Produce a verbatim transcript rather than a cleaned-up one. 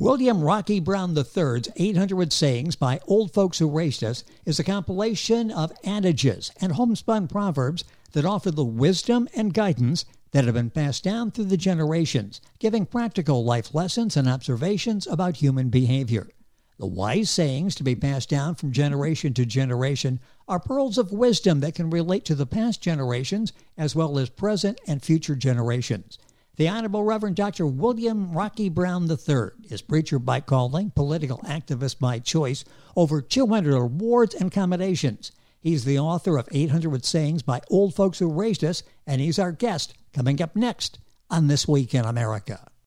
William Rocky Brown the third's eight hundred Sayings by Old Folks Who Raised Us is a compilation of adages and homespun proverbs that offer the wisdom and guidance that have been passed down through the generations, giving practical life lessons and observations about human behavior. The wise sayings to be passed down from generation to generation are pearls of wisdom that can relate to the past generations as well as present and future generations. The Honorable Reverend Doctor William Rocky Brown the third is preacher by calling, political activist by choice, over two hundred awards and commendations. He's the author of eight hundred Sayings by Old Folks Who Raised Us, and he's our guest coming up next on This Week in America.